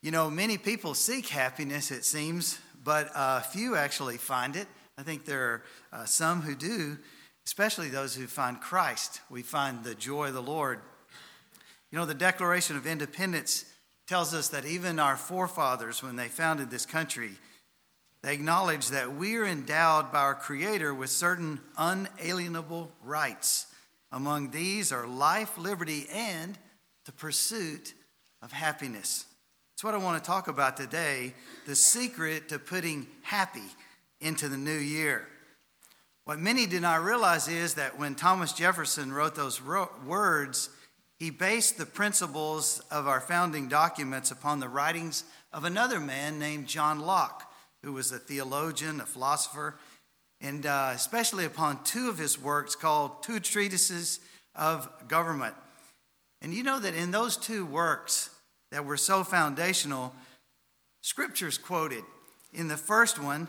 You know, many people seek happiness, it seems, but few actually find it. I think there are some who do, especially those who find Christ. We find the joy of the Lord. You know, the Declaration of Independence tells us that even our forefathers, when they founded this country, they acknowledge that we are endowed by our Creator with certain unalienable rights. Among these are life, liberty, and the pursuit of happiness. That's what I want to talk about today, the secret to putting happy into the new year. What many do not realize is that when Thomas Jefferson wrote those words, he based the principles of our founding documents upon the writings of another man named John Locke, who was a theologian, a philosopher, and especially upon two of his works called Two Treatises of Government. And you know that in those two works that were so foundational, Scripture's quoted. In the first one,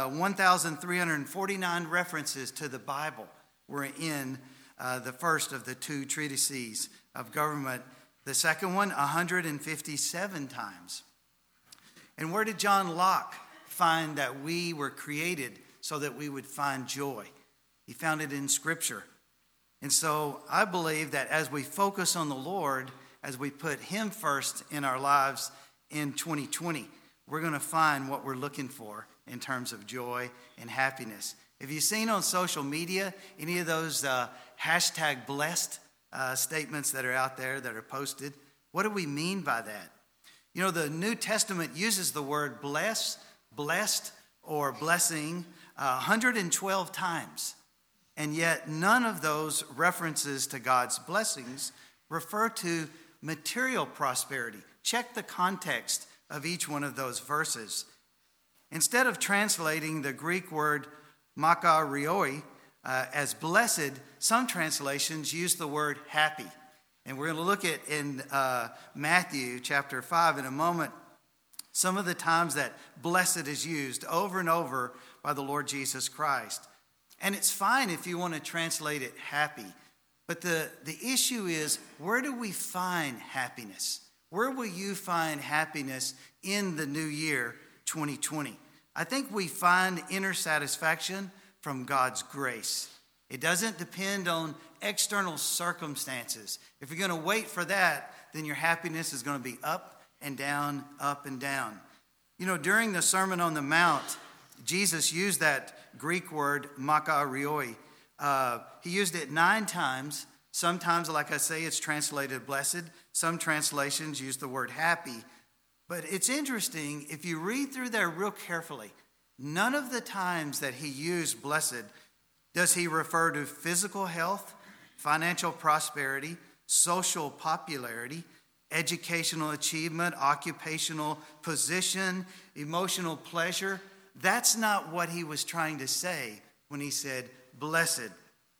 1,349 references to the Bible were in the first of the two treatises of government. The second one, 157 times. And where did John Locke find that we were created so that we would find joy? He found it in Scripture. And so I believe that as we focus on the Lord, as we put Him first in our lives in 2020, we're going to find what we're looking for in terms of joy and happiness. Have you seen on social media any of those hashtag blessed statements that are out there that are posted? What do we mean by that? You know, the New Testament uses the word blessed, or blessing 112 times. And yet none of those references to God's blessings refer to material prosperity. Check the context of each one of those verses. Instead of translating the Greek word makarioi as blessed, some translations use the word happy. And we're going to look at in Matthew chapter 5 in a moment some of the times that blessed is used over and over by the Lord Jesus Christ. And it's fine if you want to translate it happy. But the issue is, where do we find happiness? Where will you find happiness in the new year, 2020? I think we find inner satisfaction from God's grace. It doesn't depend on external circumstances. If you're going to wait for that, then your happiness is going to be up and down, up and down. You know, during the Sermon on the Mount, Jesus used that Greek word makarioi. He used it 9 times. Sometimes, like I say, it's translated blessed. Some translations use the word happy. But it's interesting, if you read through there real carefully, none of the times that he used blessed does he refer to physical health, financial prosperity, social popularity, educational achievement, occupational position, emotional pleasure. That's not what he was trying to say when he said blessed.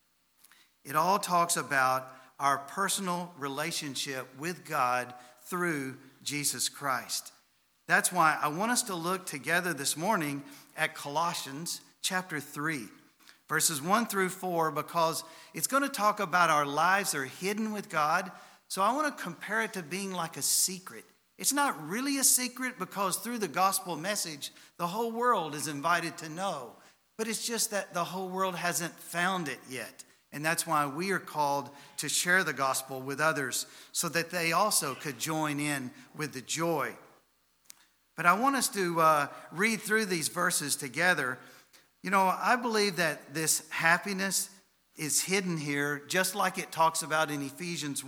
It all talks about our personal relationship with God through Jesus Christ. That's why I want us to look together this morning at Colossians chapter 3, verses 1 through 4, because it's going to talk about our lives are hidden with God. So I want to compare it to being like a secret. It's not really a secret because through the gospel message, the whole world is invited to know. But it's just that the whole world hasn't found it yet. And that's why we are called to share the gospel with others so that they also could join in with the joy. But I want us to read through these verses together. You know, I believe that this happiness is hidden here, just like it talks about in Ephesians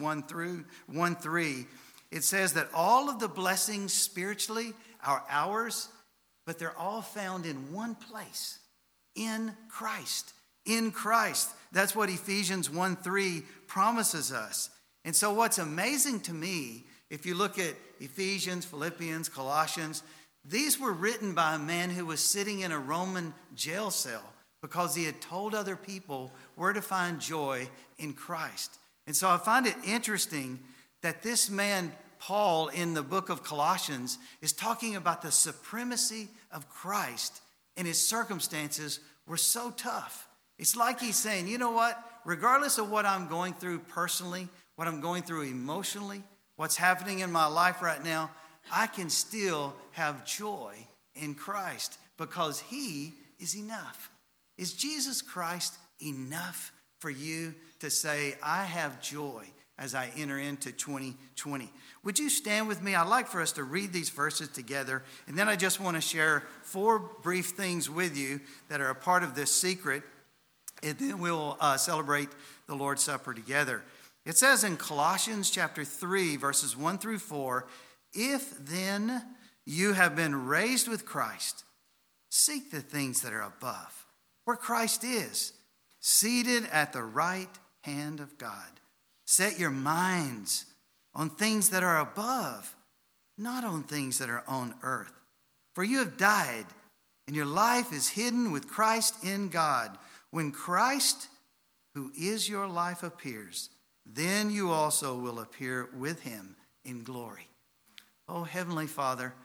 1:3. It says that all of the blessings spiritually are ours, but they're all found in one place, in Christ. In Christ. That's what Ephesians 1:3 promises us. And so what's amazing to me, if you look at Ephesians, Philippians, Colossians, these were written by a man who was sitting in a Roman jail cell because he had told other people where to find joy in Christ. And so I find it interesting that this man, Paul, in the book of Colossians, is talking about the supremacy of Christ, and his circumstances were so tough. It's like he's saying, you know what? Regardless of what I'm going through personally, what I'm going through emotionally, what's happening in my life right now, I can still have joy in Christ because he is enough. Is Jesus Christ enough for you to say, I have joy as I enter into 2020? Would you stand with me? I'd like for us to read these verses together, and then I just want to share 4 brief things with you that are a part of this secret, and then we'll celebrate the Lord's Supper together. It says in Colossians chapter 3, verses 1 through 4, if then you have been raised with Christ, seek the things that are above, where Christ is, seated at the right hand of God. Set your minds on things that are above, not on things that are on earth. For you have died, and your life is hidden with Christ in God. When Christ, who is your life, appears, then you also will appear with him in glory. Oh, Heavenly Father,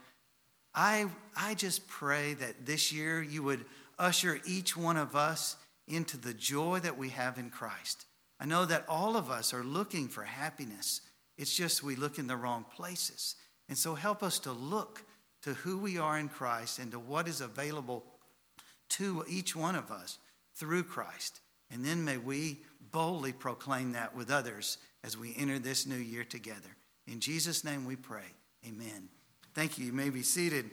I just pray that this year you would usher each one of us into the joy that we have in Christ. I know that all of us are looking for happiness. It's just we look in the wrong places. And so help us to look to who we are in Christ and to what is available to each one of us through Christ. And then may we boldly proclaim that with others as we enter this new year together. In Jesus' name we pray. Amen. Thank you. You may be seated.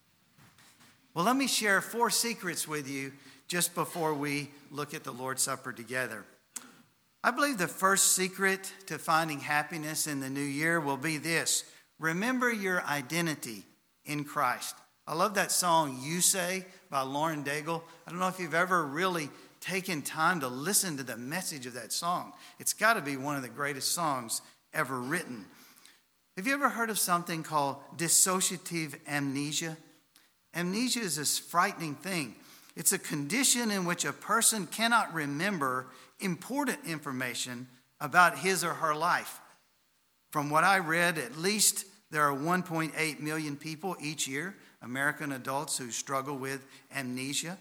Well, let me share 4 secrets with you just before we look at the Lord's Supper together. I believe the first secret to finding happiness in the new year will be this: remember your identity in Christ. I love that song, You Say, by Lauren Daigle. I don't know if you've ever really taken time to listen to the message of that song. It's got to be one of the greatest songs ever written. Have you ever heard of something called dissociative amnesia? Amnesia is this frightening thing. It's a condition in which a person cannot remember important information about his or her life. From what I read, at least there are 1.8 million people each year, American adults, who struggle with amnesia.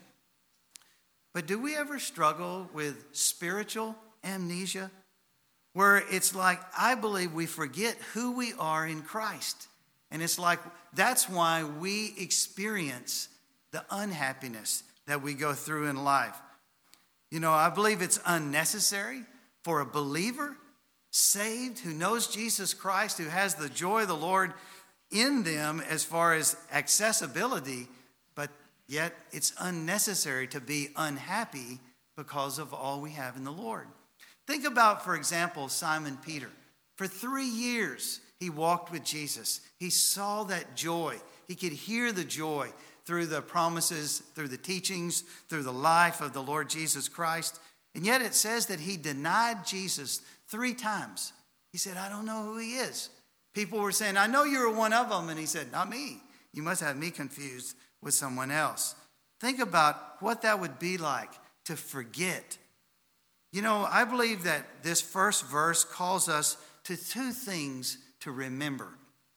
But do we ever struggle with spiritual amnesia? Where it's like, I believe we forget who we are in Christ. And it's like, that's why we experience the unhappiness that we go through in life. You know, I believe it's unnecessary for a believer, saved, who knows Jesus Christ, who has the joy of the Lord in them as far as accessibility, but yet it's unnecessary to be unhappy because of all we have in the Lord. Think about, for example, Simon Peter. For 3 years, he walked with Jesus. He saw that joy. He could hear the joy through the promises, through the teachings, through the life of the Lord Jesus Christ. And yet it says that he denied Jesus 3 times. He said, I don't know who he is. People were saying, I know you're one of them. And he said, not me. You must have me confused with someone else. Think about what that would be like to forget. You know, I believe that this first verse calls us to 2 things to remember.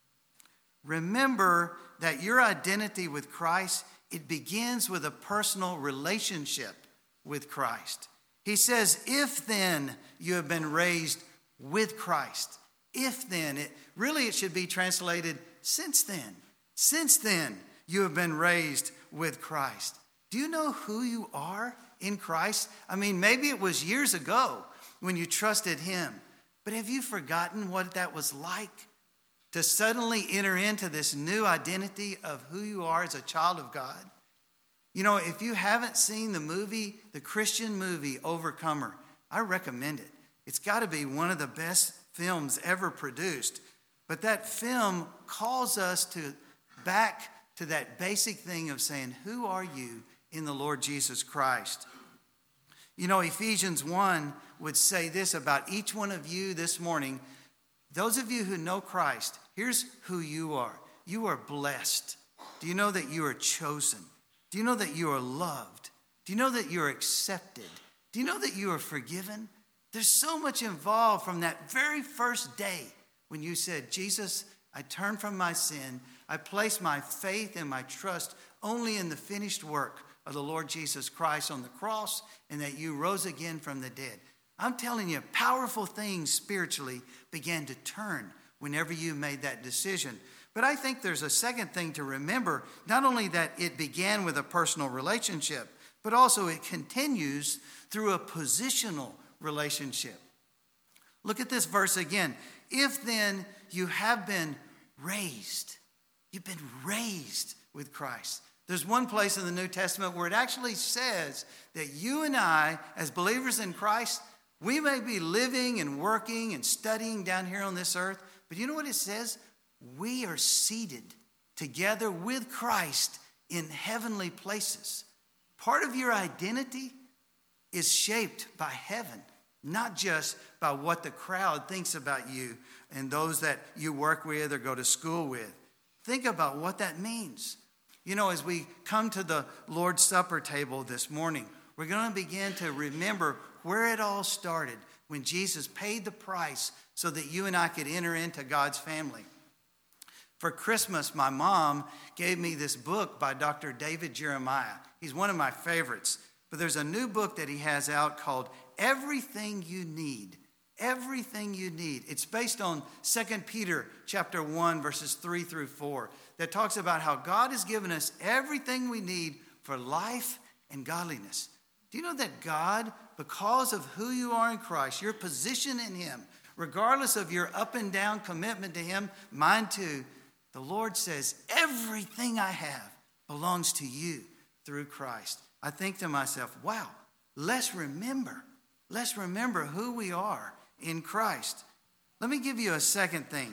Remember that your identity with Christ, it begins with a personal relationship with Christ. He says, if then you have been raised with Christ. If then, it should be translated, since then. Since then you have been raised with Christ. Do you know who you are in Christ? I mean, maybe it was years ago when you trusted him, but have you forgotten what that was like? To suddenly enter into this new identity of who you are as a child of God. You know, if you haven't seen the movie, the Christian movie Overcomer, I recommend it. It's got to be one of the best films ever produced. But that film calls us back to that basic thing of saying, who are you in the Lord Jesus Christ? You know, Ephesians 1 would say this about each one of you this morning. Those of you who know Christ, here's who you are. You are blessed. Do you know that you are chosen? Do you know that you are loved? Do you know that you are accepted? Do you know that you are forgiven? There's so much involved from that very first day when you said, Jesus, I turn from my sin. I place my faith and my trust only in the finished work of the Lord Jesus Christ on the cross, and that you rose again from the dead. I'm telling you, powerful things spiritually began to turn whenever you made that decision. But I think there's a second thing to remember, not only that it began with a personal relationship, but also it continues through a positional relationship. Look at this verse again. If then you have been raised, you've been raised with Christ. There's one place in the New Testament where it actually says that you and I, as believers in Christ, we may be living and working and studying down here on this earth, but you know what it says? We are seated together with Christ in heavenly places. Part of your identity is shaped by heaven, not just by what the crowd thinks about you and those that you work with or go to school with. Think about what that means. You know, as we come to the Lord's Supper table this morning, we're going to begin to remember where it all started, when Jesus paid the price so that you and I could enter into God's family. For Christmas, my mom gave me this book by Dr. David Jeremiah. He's one of my favorites. But there's a new book that he has out called Everything You Need. Everything You Need. It's based on 2 Peter chapter 1, verses 3 through 4, that talks about how God has given us everything we need for life and godliness. Do you know that God, because of who you are in Christ, your position in him, regardless of your up and down commitment to him, mine too, the Lord says, everything I have belongs to you through Christ. I think to myself, wow, let's remember who we are in Christ. Let me give you a second thing.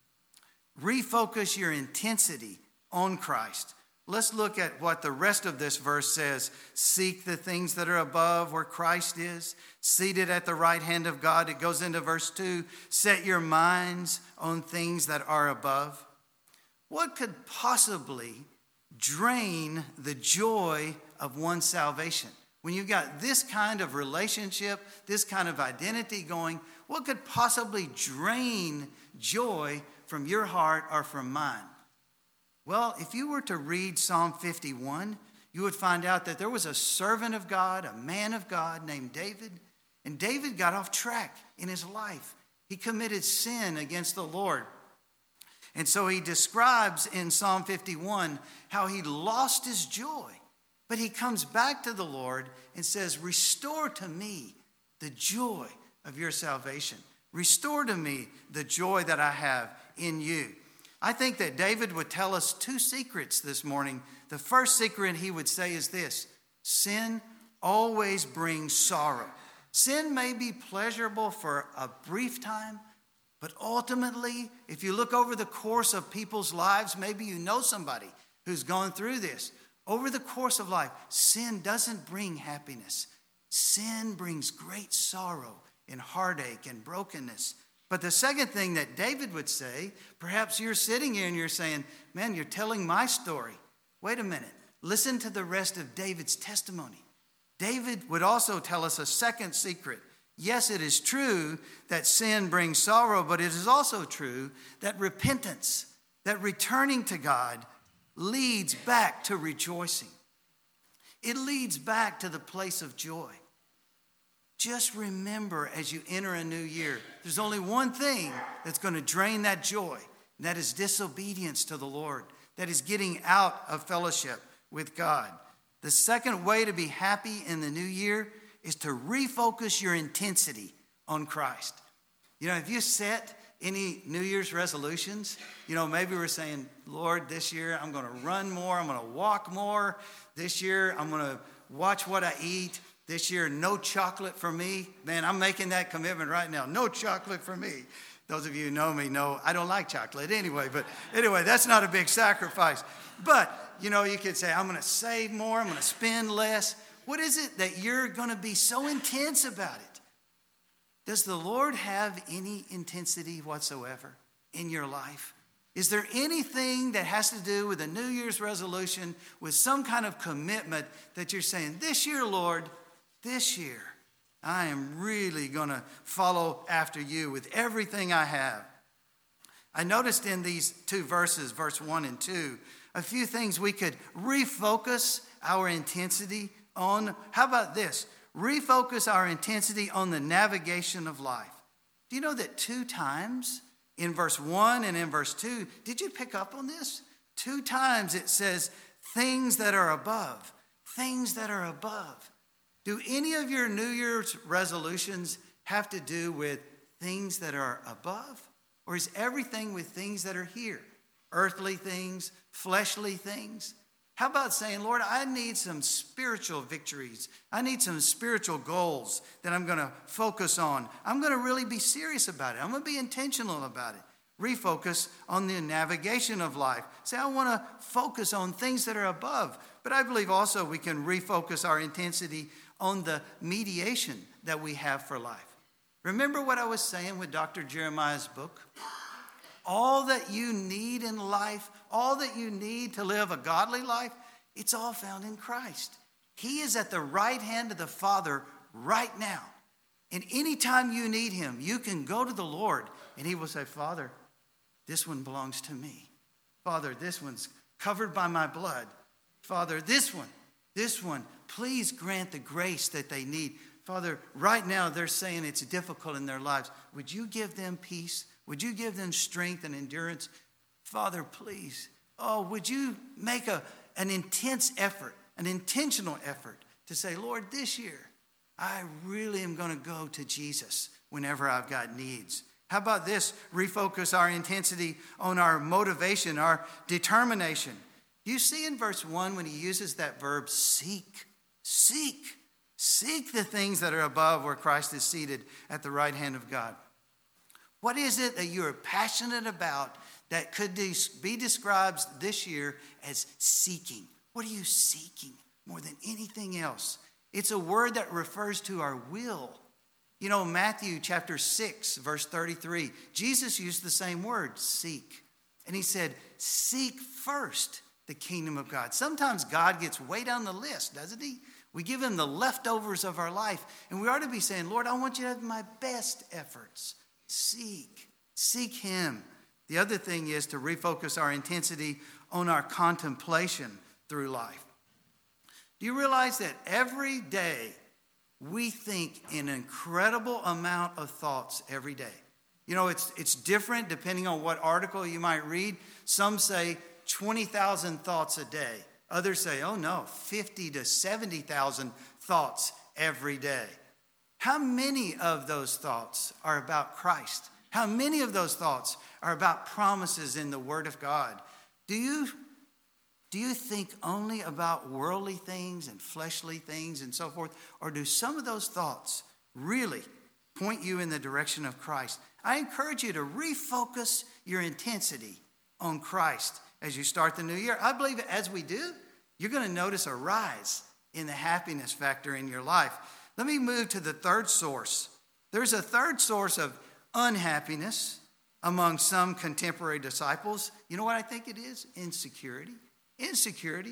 Refocus your intensity on Christ. Let's look at what the rest of this verse says. Seek the things that are above where Christ is, seated at the right hand of God. It goes into verse 2. Set your minds on things that are above. What could possibly drain the joy of one's salvation? When you've got this kind of relationship, this kind of identity going, what could possibly drain joy from your heart or from mine? Well, if you were to read Psalm 51, you would find out that there was a servant of God, a man of God named David, and David got off track in his life. He committed sin against the Lord. And so he describes in Psalm 51 how he lost his joy. But he comes back to the Lord and says, restore to me the joy of your salvation. Restore to me the joy that I have in you. I think that David would tell us two secrets this morning. The first secret he would say is this: sin always brings sorrow. Sin may be pleasurable for a brief time, but ultimately, if you look over the course of people's lives, maybe you know somebody who's gone through this. Over the course of life, sin doesn't bring happiness. Sin brings great sorrow and heartache and brokenness. But the second thing that David would say, perhaps you're sitting here and you're saying, man, you're telling my story. Wait a minute. Listen to the rest of David's testimony. David would also tell us a second secret. Yes, it is true that sin brings sorrow, but it is also true that repentance, that returning to God, leads back to rejoicing. It leads back to the place of joy. Just remember as you enter a new year, there's only one thing that's going to drain that joy, and that is disobedience to the Lord. That is getting out of fellowship with God. The second way to be happy in the new year is to refocus your intensity on Christ. You know, if you set any New Year's resolutions, you know, maybe we're saying, Lord, this year I'm going to run more, I'm going to walk more. This year I'm going to watch what I eat. This year, no chocolate for me. Man, I'm making that commitment right now. No chocolate for me. Those of you who know me know I don't like chocolate anyway. But anyway, that's not a big sacrifice. But, you know, you could say, I'm going to save more. I'm going to spend less. What is it that you're going to be so intense about it? Does the Lord have any intensity whatsoever in your life? Is there anything that has to do with a New Year's resolution, with some kind of commitment that you're saying, this year, Lord, this year, I am really going to follow after you with everything I have? I noticed in these two verses, verse 1 and 2, a few things we could refocus our intensity on. How about this? Refocus our intensity on the navigation of life. Do you know that 2 times In verse 1 and in verse 2, did you pick up on this? 2 times it says, things that are above. Things that are above. Do any of your New Year's resolutions have to do with things that are above? Or is everything with things that are here? Earthly things, fleshly things? How about saying, Lord, I need some spiritual victories. I need some spiritual goals that I'm going to focus on. I'm going to really be serious about it. I'm going to be intentional about it. Refocus on the navigation of life. Say, I want to focus on things that are above. But I believe also we can refocus our intensity on the mediation that we have for life. Remember what I was saying with Dr. Jeremiah's book? All that you need in life, all that you need to live a godly life, it's all found in Christ. He is at the right hand of the Father right now. And anytime you need him, you can go to the Lord and he will say, Father, this one belongs to me. Father, this one's covered by my blood. Father, this one, please grant the grace that they need. Father, right now they're saying it's difficult in their lives. Would you give them peace? Would you give them strength and endurance? Father, please. Oh, would you make an intense effort, an intentional effort to say, Lord, this year, I really am going to go to Jesus whenever I've got needs. How about this? Refocus our intensity on our motivation, our determination. You see in verse 1 when he uses that verb, seek. Seek the things that are above where Christ is seated at the right hand of God. What is it that you are passionate about that could be described this year as seeking? What are you seeking more than anything else? It's a word that refers to our will. You know, Matthew chapter 6, verse 33, Jesus used the same word, seek. And he said, seek first the kingdom of God. Sometimes God gets way down the list, doesn't he? We give him the leftovers of our life. And we ought to be saying, Lord, I want you to have my best efforts. Seek him. The other thing is to refocus our intensity on our contemplation through life. Do you realize that every day we think an incredible amount of thoughts every day? You know, it's different depending on what article you might read. Some say 20,000 thoughts a day. Others say, oh no, 50 to 70,000 thoughts every day. How many of those thoughts are about Christ? How many of those thoughts are about promises in the Word of God? Do you think only about worldly things and fleshly things and so forth? Or do some of those thoughts really point you in the direction of Christ? I encourage you to refocus your intensity on Christ as you start the new year. I believe as we do, you're going to notice a rise in the happiness factor in your life. Let me move to the third source. There's a third source of unhappiness among some contemporary disciples. You know what I think it is? Insecurity. Insecurity.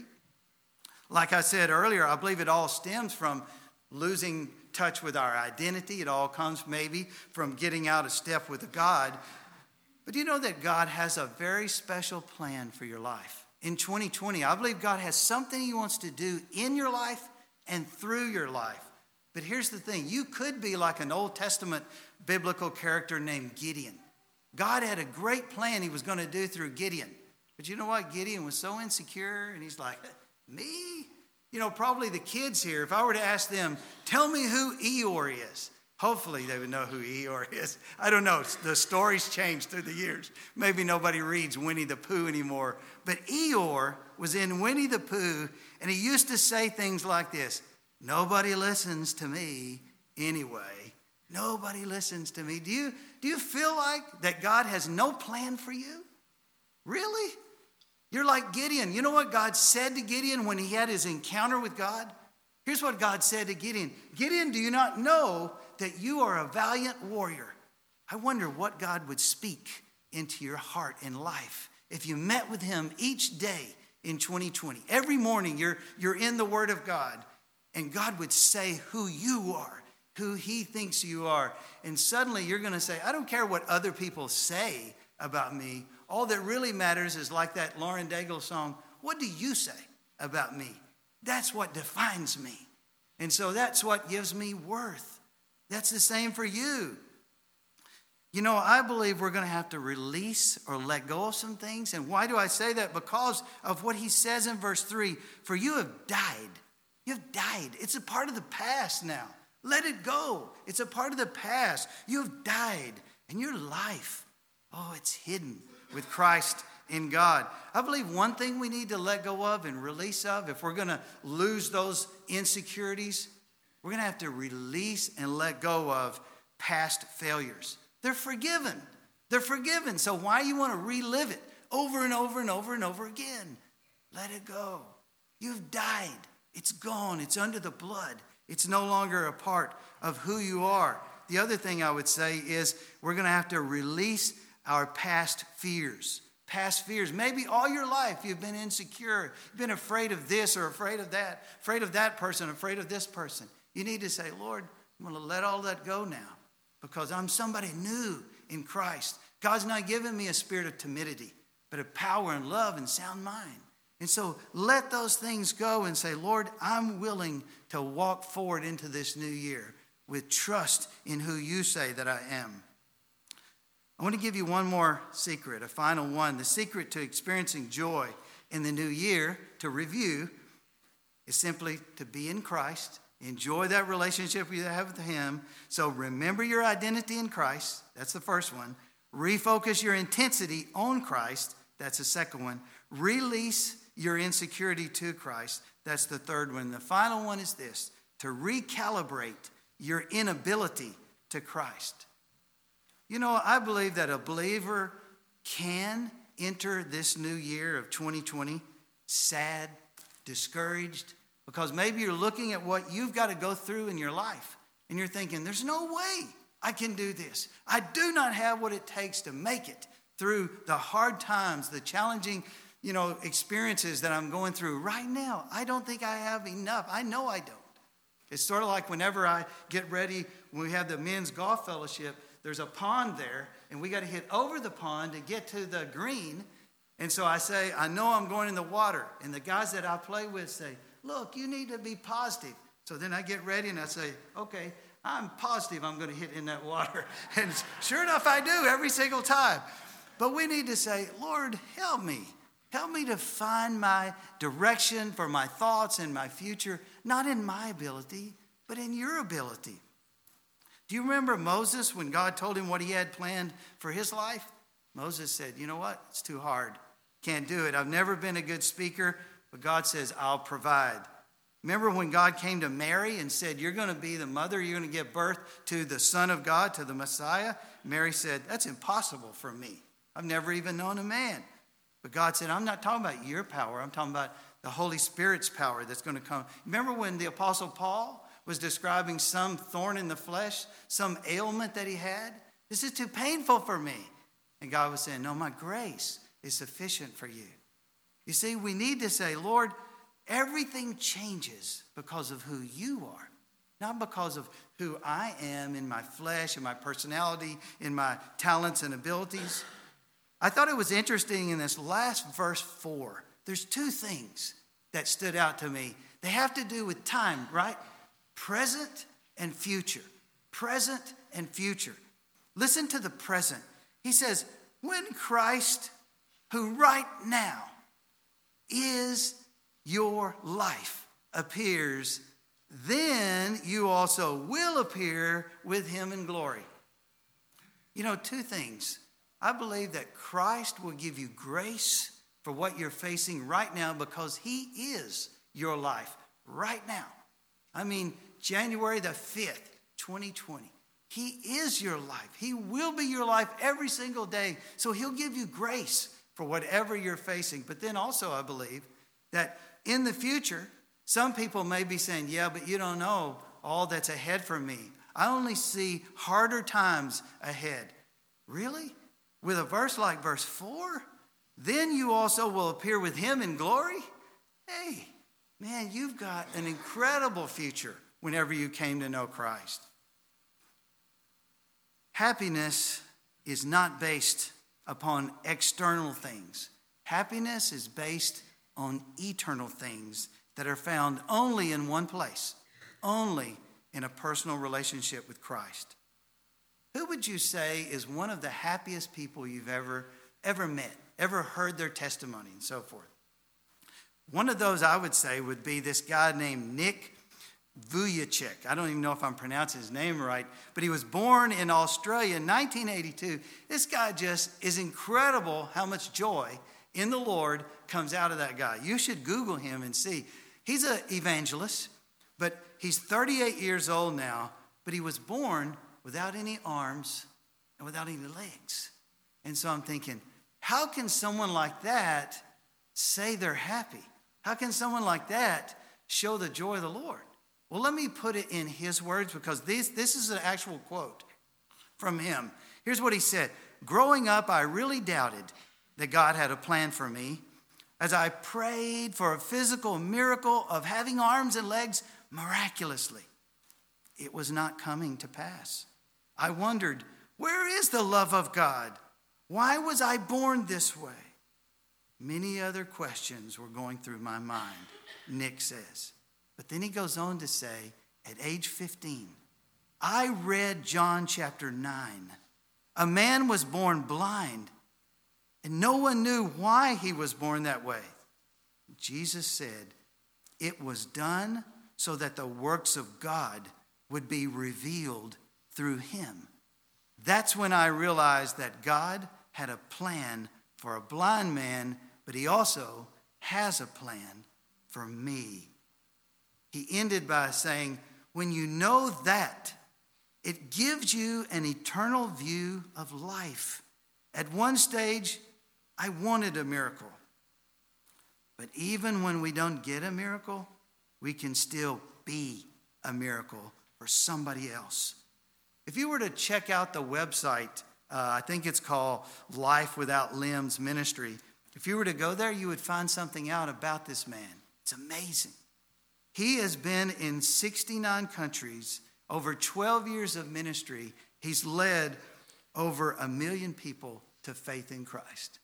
Like I said earlier, I believe it all stems from losing touch with our identity. It all comes maybe from getting out of step with God. But you know that God has a very special plan for your life. In 2020, I believe God has something he wants to do in your life and through your life. But here's the thing. You could be like an Old Testament biblical character named Gideon. God had a great plan he was going to do through Gideon. But you know what? Gideon was so insecure, and he's like, me? You know, probably the kids here, if I were to ask them, tell me who Eeyore is. Hopefully they would know who Eeyore is. I don't know. The stories changed through the years. Maybe nobody reads Winnie the Pooh anymore. But Eeyore was in Winnie the Pooh, and he used to say things like this. Nobody listens to me anyway. Nobody listens to me. Do you feel like that God has no plan for you? Really? You're like Gideon. You know what God said to Gideon when he had his encounter with God? Here's what God said to Gideon. Gideon, do you not know that you are a valiant warrior? I wonder what God would speak into your heart and life if you met with him each day in 2020. Every morning you're in the Word of God, and God would say who you are, who he thinks you are. And suddenly you're going to say, I don't care what other people say about me. All that really matters is like that Lauren Daigle song, what do you say about me? That's what defines me. And so that's what gives me worth. That's the same for you. You know, I believe we're going to have to release or let go of some things. And why do I say that? Because of what he says in verse 3. For you have died. You've died. It's a part of the past now. Let it go. It's a part of the past. You've died. And your life, it's hidden with Christ in God. I believe one thing we need to let go of and release of, if we're going to lose those insecurities, we're going to have to release and let go of past failures. They're forgiven. They're forgiven. So why you want to relive it over and over and over and over again? Let it go. You've died. It's gone. It's under the blood. It's no longer a part of who you are. The other thing I would say is we're going to have to release our past fears. Past fears. Maybe all your life you've been insecure. You've been afraid of this or afraid of that person, afraid of this person. You need to say, Lord, I'm going to let all that go now because I'm somebody new in Christ. God's not giving me a spirit of timidity, but of power and love and sound mind. And so let those things go and say, Lord, I'm willing to walk forward into this new year with trust in who you say that I am. I want to give you one more secret, a final one. The secret to experiencing joy in the new year, to review, is simply to be in Christ. Enjoy that relationship you have with him. So remember your identity in Christ. That's the first one. Refocus your intensity on Christ. That's the second one. Release your insecurity to Christ. That's the third one. The final one is this: to recalibrate your inability to Christ. You know, I believe that a believer can enter this new year of 2020 sad, discouraged, because maybe you're looking at what you've got to go through in your life and you're thinking, there's no way I can do this. I do not have what it takes to make it through the hard times, the challenging, experiences that I'm going through right now. I don't think I have enough. I know I don't. It's sort of like whenever I get ready, when we have the men's golf fellowship, there's a pond there, and we got to hit over the pond to get to the green. And so I say, I know I'm going in the water. And the guys that I play with say, look, you need to be positive. So then I get ready and I say, okay, I'm positive I'm going to hit in that water. And sure enough, I do every single time. But we need to say, Lord, help me. Help me to find my direction for my thoughts and my future, not in my ability, but in your ability. Do you remember Moses when God told him what he had planned for his life? Moses said, you know what? It's too hard. Can't do it. I've never been a good speaker, but God says, I'll provide. Remember when God came to Mary and said, you're going to be the mother, you're going to give birth to the Son of God, to the Messiah? Mary said, that's impossible for me. I've never even known a man. But God said, I'm not talking about your power. I'm talking about the Holy Spirit's power that's going to come. Remember when the Apostle Paul was describing some thorn in the flesh, some ailment that he had? This is too painful for me. And God was saying, no, my grace is sufficient for you. You see, we need to say, Lord, everything changes because of who you are, not because of who I am in my flesh, in my personality, in my talents and abilities. I thought it was interesting in this last verse 4. There's two things that stood out to me. They have to do with time, right? Present and future. Present and future. Listen to the present. He says, when Christ, who right now is your life, appears, then you also will appear with him in glory. You know, two things. I believe that Christ will give you grace for what you're facing right now because he is your life right now. I mean, January the 5th, 2020. He is your life. He will be your life every single day. So he'll give you grace for whatever you're facing. But then also I believe that in the future, some people may be saying, yeah, but you don't know all that's ahead for me. I only see harder times ahead. Really? With a verse like verse 4? Then you also will appear with him in glory? Hey, man, you've got an incredible future whenever you came to know Christ. Happiness is not based upon external things. Happiness is based on eternal things that are found only in one place, only in a personal relationship with Christ. who would you say is one of the happiest people you've ever met, ever heard their testimony and so forth? One of those I would say would be this guy named Nick Vujicic. I don't even know if I'm pronouncing his name right, but he was born in Australia in 1982. This guy just is incredible how much joy in the Lord comes out of that guy. You should Google him and see. He's an evangelist, but he's 38 years old now, but he was born without any arms and without any legs. And so I'm thinking, how can someone like that say they're happy? How can someone like that show the joy of the Lord? Well, let me put it in his words, because this is an actual quote from him. Here's what he said. Growing up, I really doubted that God had a plan for me as I prayed for a physical miracle of having arms and legs miraculously. It was not coming to pass. I wondered, where is the love of God? Why was I born this way? Many other questions were going through my mind, Nick says. But then he goes on to say, at age 15, I read John chapter 9. A man was born blind, and no one knew why he was born that way. Jesus said, it was done so that the works of God would be revealed through him. That's when I realized that God had a plan for a blind man, but he also has a plan for me. He ended by saying, when you know that, it gives you an eternal view of life. At one stage, I wanted a miracle. But even when we don't get a miracle, we can still be a miracle for somebody else. If you were to check out the website, I think it's called Life Without Limbs Ministry. If you were to go there, you would find something out about this man. It's amazing. He has been in 69 countries, over 12 years of ministry. He's led over 1 million people to faith in Christ.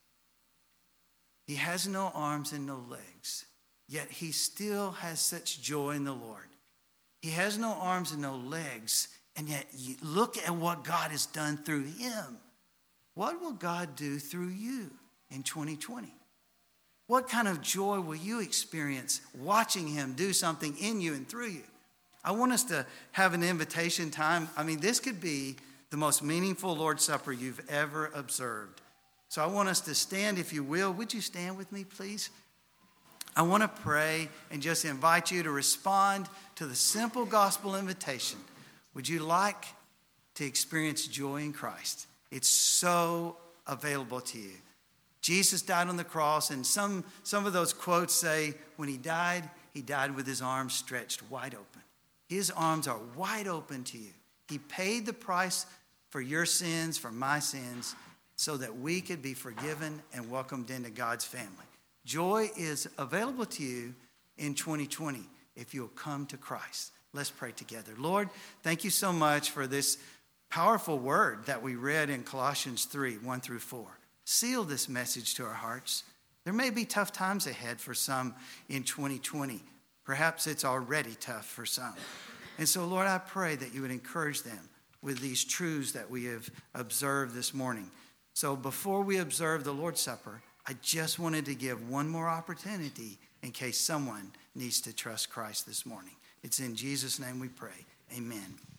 He has no arms and no legs, yet he still has such joy in the Lord. He has no arms and no legs, and yet you look at what God has done through him. What will God do through you in 2020? What kind of joy will you experience watching him do something in you and through you? I want us to have an invitation time. I mean, this could be the most meaningful Lord's Supper you've ever observed. So I want us to stand, if you will. Would you stand with me, please? I want to pray and just invite you to respond to the simple gospel invitation. Would you like to experience joy in Christ? It's so available to you. Jesus died on the cross, and some of those quotes say when he died with his arms stretched wide open. His arms are wide open to you. He paid the price for your sins, for my sins, so that we could be forgiven and welcomed into God's family. Joy is available to you in 2020 if you'll come to Christ. Let's pray together. Lord, thank you so much for this powerful word that we read in Colossians 3, 1 through 4. Seal this message to our hearts. There may be tough times ahead for some in 2020. Perhaps it's already tough for some. And so, Lord, I pray that you would encourage them with these truths that we have observed this morning. So before we observe the Lord's Supper, I just wanted to give one more opportunity in case someone needs to trust Christ this morning. It's in Jesus' name we pray. Amen.